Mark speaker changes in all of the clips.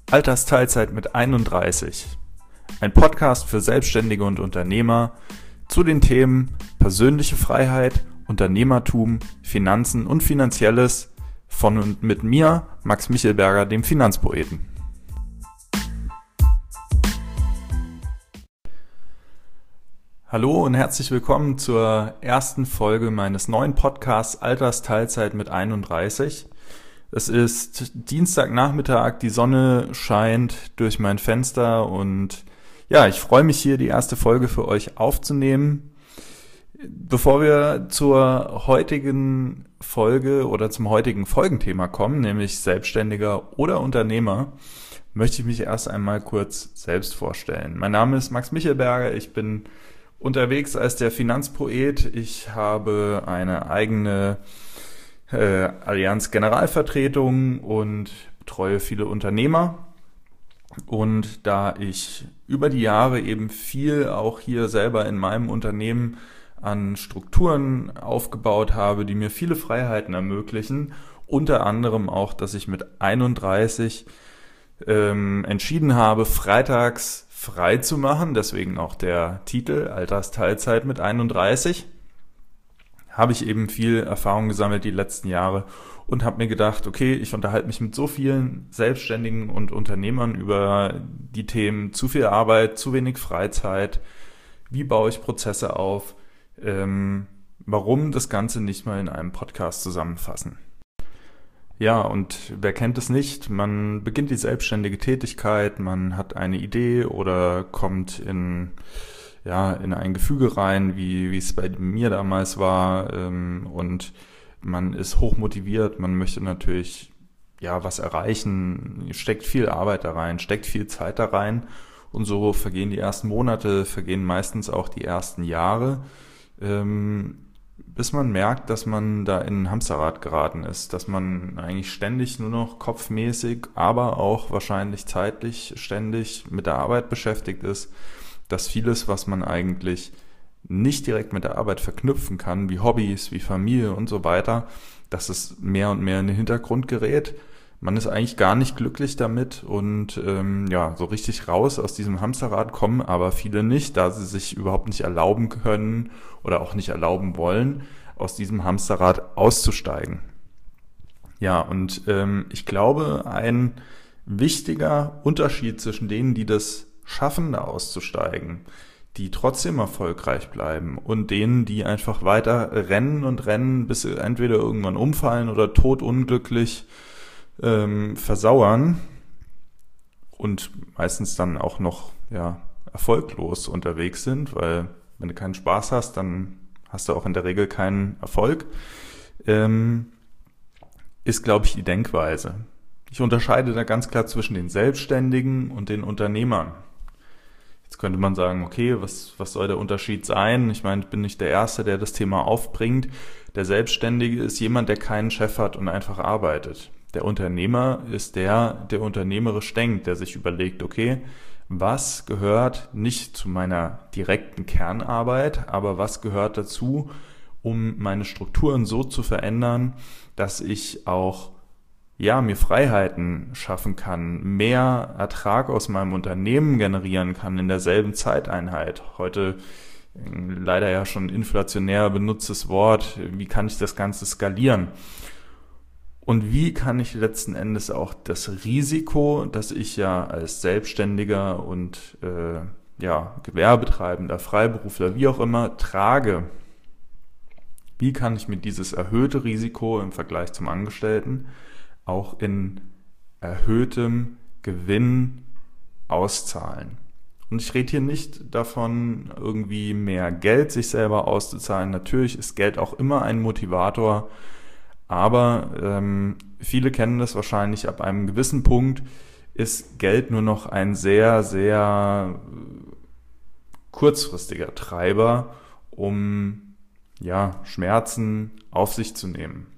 Speaker 1: Altersteilzeit mit 31. Ein Podcast für Selbstständige und Unternehmer zu den Themen persönliche Freiheit, Unternehmertum, Finanzen und Finanzielles von und mit mir, Max Michelberger, dem Finanzpoeten. Hallo und herzlich willkommen zur ersten Folge meines neuen Podcasts Altersteilzeit mit 31. Es ist Dienstagnachmittag, die Sonne scheint durch mein Fenster und ja, ich freue mich hier, die erste Folge für euch aufzunehmen. Bevor wir zur heutigen Folge oder zum heutigen Folgenthema kommen, nämlich Selbstständiger oder Unternehmer, möchte ich mich erst einmal kurz selbst vorstellen. Mein Name ist Max Michelberger, ich bin unterwegs als der Finanzpoet. Ich habe eine eigene Allianz Generalvertretung und betreue viele Unternehmer. Und da ich über die Jahre eben viel auch hier selber in meinem Unternehmen an Strukturen aufgebaut habe, die mir viele Freiheiten ermöglichen, unter anderem auch, dass ich mit 31 entschieden habe, freitags frei zu machen, deswegen auch der Titel Altersteilzeit mit 31, habe ich eben viel Erfahrung gesammelt die letzten Jahre und habe mir gedacht, okay, ich unterhalte mich mit so vielen Selbstständigen und Unternehmern über die Themen zu viel Arbeit, zu wenig Freizeit, wie baue ich Prozesse auf, warum das Ganze nicht mal in einem Podcast zusammenfassen. Ja, und wer kennt es nicht? Man beginnt die selbstständige Tätigkeit, man hat eine Idee oder kommt in ein Gefüge rein, wie es bei mir damals war, und man ist hochmotiviert, man möchte natürlich was erreichen, steckt viel Arbeit da rein, steckt viel Zeit da rein und so vergehen die ersten Monate, vergehen meistens auch die ersten Jahre, bis man merkt, dass man da in ein Hamsterrad geraten ist, dass man eigentlich ständig nur noch kopfmäßig, aber auch wahrscheinlich zeitlich ständig mit der Arbeit beschäftigt ist, dass vieles, was man eigentlich nicht direkt mit der Arbeit verknüpfen kann, wie Hobbys, wie Familie und so weiter, dass es mehr und mehr in den Hintergrund gerät. Man ist eigentlich gar nicht glücklich damit und so richtig raus aus diesem Hamsterrad kommen aber viele nicht, da sie sich überhaupt nicht erlauben können oder auch nicht erlauben wollen, aus diesem Hamsterrad auszusteigen. Ja, und ich glaube, ein wichtiger Unterschied zwischen denen, die das schaffen, da auszusteigen, die trotzdem erfolgreich bleiben und denen, die einfach weiter rennen und rennen, bis sie entweder irgendwann umfallen oder todunglücklich versauern und meistens dann auch noch erfolglos unterwegs sind, weil wenn du keinen Spaß hast, dann hast du auch in der Regel keinen Erfolg, ist, glaube ich, die Denkweise. Ich unterscheide da ganz klar zwischen den Selbstständigen und den Unternehmern. Jetzt könnte man sagen, okay, was soll der Unterschied sein? Ich meine, ich bin nicht der Erste, der das Thema aufbringt. Der Selbstständige ist jemand, der keinen Chef hat und einfach arbeitet. Der Unternehmer ist der unternehmerisch denkt, der sich überlegt, okay, was gehört nicht zu meiner direkten Kernarbeit, aber was gehört dazu, um meine Strukturen so zu verändern, dass ich auch mir Freiheiten schaffen kann, mehr Ertrag aus meinem Unternehmen generieren kann in derselben Zeiteinheit. Heute leider ja schon inflationär benutztes Wort, wie kann ich das Ganze skalieren? Und wie kann ich letzten Endes auch das Risiko, das ich ja als Selbstständiger und Gewerbetreibender, Freiberufler, wie auch immer, trage, wie kann ich mir dieses erhöhte Risiko im Vergleich zum Angestellten auch in erhöhtem Gewinn auszahlen? Und ich rede hier nicht davon, irgendwie mehr Geld sich selber auszuzahlen. Natürlich ist Geld auch immer ein Motivator, aber viele kennen das wahrscheinlich, ab einem gewissen Punkt ist Geld nur noch ein sehr, sehr kurzfristiger Treiber, um Schmerzen auf sich zu nehmen.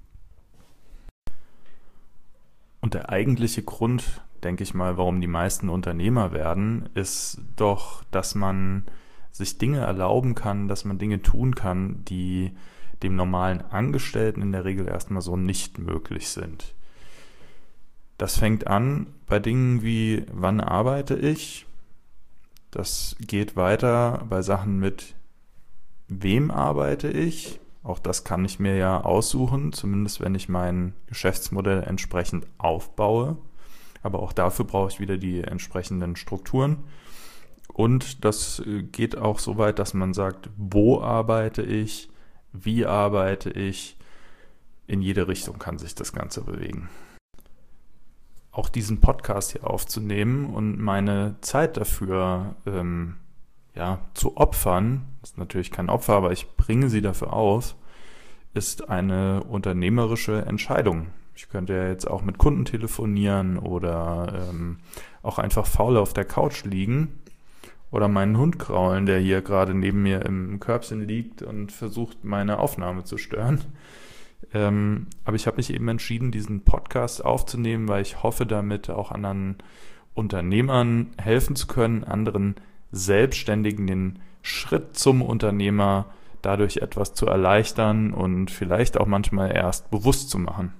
Speaker 1: Und der eigentliche Grund, denke ich mal, warum die meisten Unternehmer werden, ist doch, dass man sich Dinge erlauben kann, dass man Dinge tun kann, die dem normalen Angestellten in der Regel erstmal so nicht möglich sind. Das fängt an bei Dingen wie, wann arbeite ich? Das geht weiter bei Sachen mit, wem arbeite ich? Auch das kann ich mir ja aussuchen, zumindest wenn ich mein Geschäftsmodell entsprechend aufbaue. Aber auch dafür brauche ich wieder die entsprechenden Strukturen. Und das geht auch so weit, dass man sagt, wo arbeite ich, wie arbeite ich. In jede Richtung kann sich das Ganze bewegen. Auch diesen Podcast hier aufzunehmen und meine Zeit dafür zu opfern, ist natürlich kein Opfer, aber ich bringe sie dafür auf, ist eine unternehmerische Entscheidung. Ich könnte ja jetzt auch mit Kunden telefonieren oder auch einfach faul auf der Couch liegen oder meinen Hund kraulen, der hier gerade neben mir im Körbchen liegt und versucht, meine Aufnahme zu stören. Aber ich habe mich eben entschieden, diesen Podcast aufzunehmen, weil ich hoffe, damit auch anderen Unternehmern helfen zu können, anderen Selbstständigen den Schritt zum Unternehmer dadurch etwas zu erleichtern und vielleicht auch manchmal erst bewusst zu machen.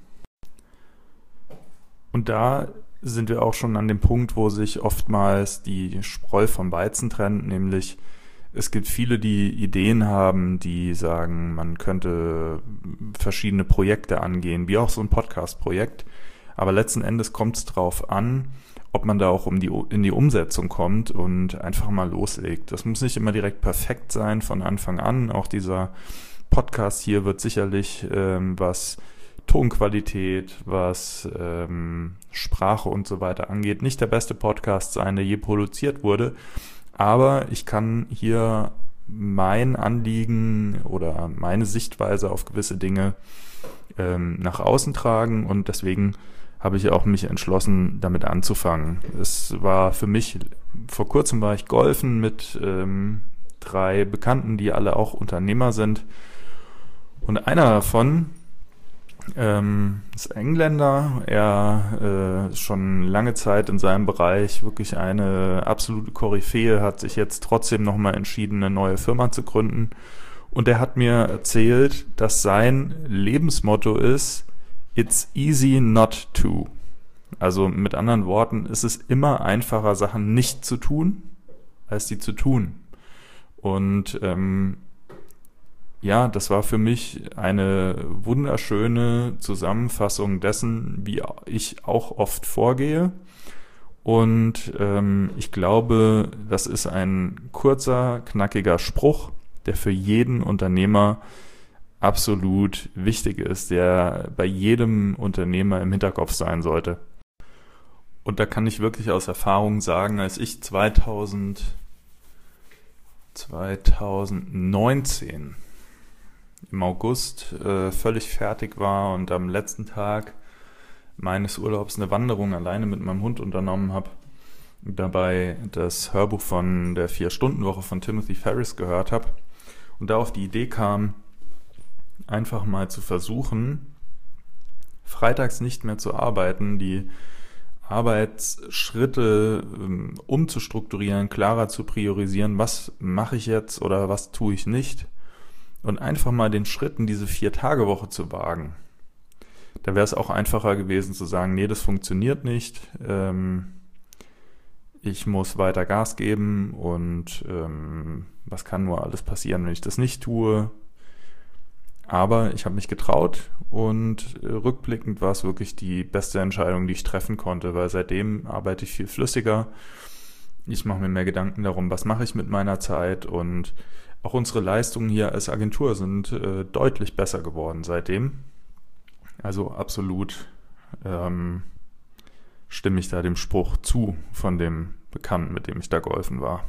Speaker 1: Und da sind wir auch schon an dem Punkt, wo sich oftmals die Spreu vom Weizen trennt, nämlich es gibt viele, die Ideen haben, die sagen, man könnte verschiedene Projekte angehen, wie auch so ein Podcast-Projekt. Aber letzten Endes kommt es drauf an, ob man da auch in die Umsetzung kommt und einfach mal loslegt. Das muss nicht immer direkt perfekt sein von Anfang an. Auch dieser Podcast hier wird sicherlich was Tonqualität, was Sprache und so weiter angeht, nicht der beste Podcast sein, der je produziert wurde. Aber ich kann hier mein Anliegen oder meine Sichtweise auf gewisse Dinge nach außen tragen und deswegen habe ich auch mich entschlossen, damit anzufangen. Es war für mich, vor kurzem war ich golfen mit 3 Bekannten, die alle auch Unternehmer sind und einer davon ist Engländer. Er ist schon lange Zeit in seinem Bereich wirklich eine absolute Koryphäe, hat sich jetzt trotzdem nochmal entschieden, eine neue Firma zu gründen. Und er hat mir erzählt, dass sein Lebensmotto ist, it's easy not to. Also mit anderen Worten, es ist immer einfacher, Sachen nicht zu tun, als die zu tun. Und das war für mich eine wunderschöne Zusammenfassung dessen, wie ich auch oft vorgehe. Und ich glaube, das ist ein kurzer, knackiger Spruch, der für jeden Unternehmer absolut wichtig ist, der bei jedem Unternehmer im Hinterkopf sein sollte. Und da kann ich wirklich aus Erfahrung sagen, als ich 2019 im August völlig fertig war und am letzten Tag meines Urlaubs eine Wanderung alleine mit meinem Hund unternommen habe, dabei das Hörbuch von der 4-Stunden-Woche von Timothy Ferriss gehört habe und da auf die Idee kam, einfach mal zu versuchen, freitags nicht mehr zu arbeiten, die Arbeitsschritte umzustrukturieren, klarer zu priorisieren, was mache ich jetzt oder was tue ich nicht. Und einfach mal den Schritt in diese 4-Tage-Woche zu wagen. Da wäre es auch einfacher gewesen zu sagen, nee, das funktioniert nicht. Ich muss weiter Gas geben und was kann nur alles passieren, wenn ich das nicht tue. Aber ich habe mich getraut und rückblickend war es wirklich die beste Entscheidung, die ich treffen konnte, weil seitdem arbeite ich viel flüssiger. Ich mache mir mehr Gedanken darum, was mache ich mit meiner Zeit und auch unsere Leistungen hier als Agentur sind deutlich besser geworden seitdem. Also absolut stimme ich da dem Spruch zu von dem Bekannten, mit dem ich da geholfen war.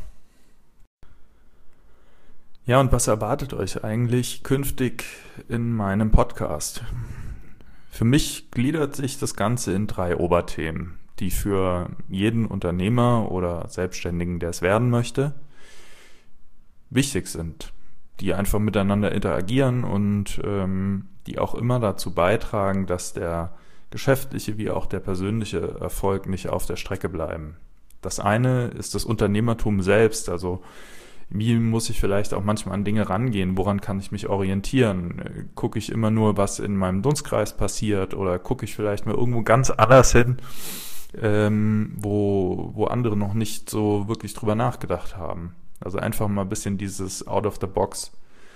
Speaker 1: Ja, und was erwartet euch eigentlich künftig in meinem Podcast? Für mich gliedert sich das Ganze in 3 Oberthemen, die für jeden Unternehmer oder Selbstständigen, der es werden möchte, wichtig sind, die einfach miteinander interagieren und die auch immer dazu beitragen, dass der geschäftliche wie auch der persönliche Erfolg nicht auf der Strecke bleiben. Das eine ist das Unternehmertum selbst, also Wie muss ich vielleicht auch manchmal an Dinge rangehen? Woran kann ich mich orientieren? Gucke ich immer nur, was in meinem Dunstkreis passiert, oder gucke ich vielleicht mal irgendwo ganz anders hin, wo andere noch nicht so wirklich drüber nachgedacht haben? Also einfach mal ein bisschen dieses Out of the Box.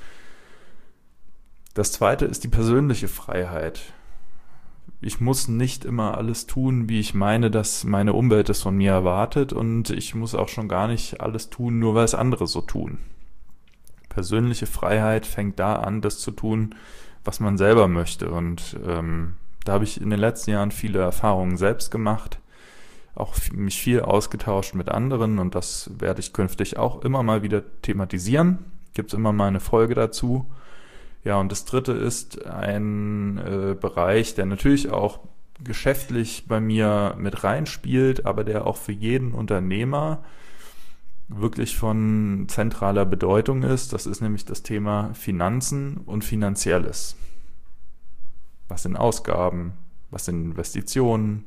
Speaker 1: Das zweite ist die persönliche Freiheit. Ich muss nicht immer alles tun, wie ich meine, dass meine Umwelt es von mir erwartet, und ich muss auch schon gar nicht alles tun, nur weil es andere so tun. Persönliche Freiheit fängt da an, das zu tun, was man selber möchte, und da habe ich in den letzten Jahren viele Erfahrungen selbst gemacht, auch mich viel ausgetauscht mit anderen, und das werde ich künftig auch immer mal wieder thematisieren. Gibt es immer mal eine Folge dazu. Ja, und das dritte ist ein Bereich, der natürlich auch geschäftlich bei mir mit reinspielt, aber der auch für jeden Unternehmer wirklich von zentraler Bedeutung ist. Das ist nämlich das Thema Finanzen und Finanzielles. Was sind Ausgaben? Was sind Investitionen?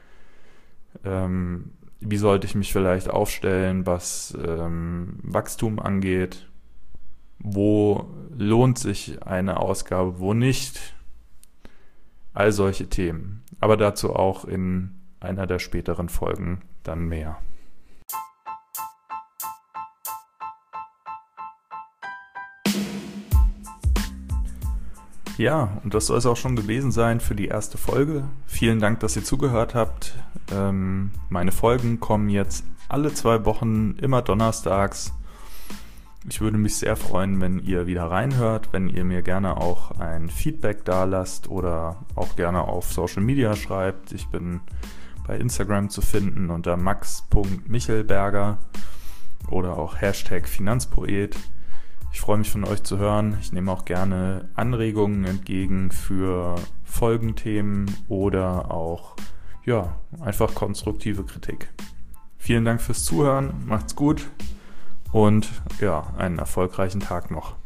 Speaker 1: Wie sollte ich mich vielleicht aufstellen, was Wachstum angeht? Wo lohnt sich eine Ausgabe, wo nicht? All solche Themen. Aber dazu auch in einer der späteren Folgen dann mehr. Ja, und das soll es auch schon gewesen sein für die erste Folge. Vielen Dank, dass ihr zugehört habt. Meine Folgen kommen jetzt alle 2 Wochen, immer donnerstags. Ich würde mich sehr freuen, wenn ihr wieder reinhört, wenn ihr mir gerne auch ein Feedback dalasst oder auch gerne auf Social Media schreibt. Ich bin bei Instagram zu finden unter max.michelberger oder auch #Finanzpoet. Ich freue mich, von euch zu hören. Ich nehme auch gerne Anregungen entgegen für Folgenthemen oder auch einfach konstruktive Kritik. Vielen Dank fürs Zuhören, macht's gut. Und einen erfolgreichen Tag noch.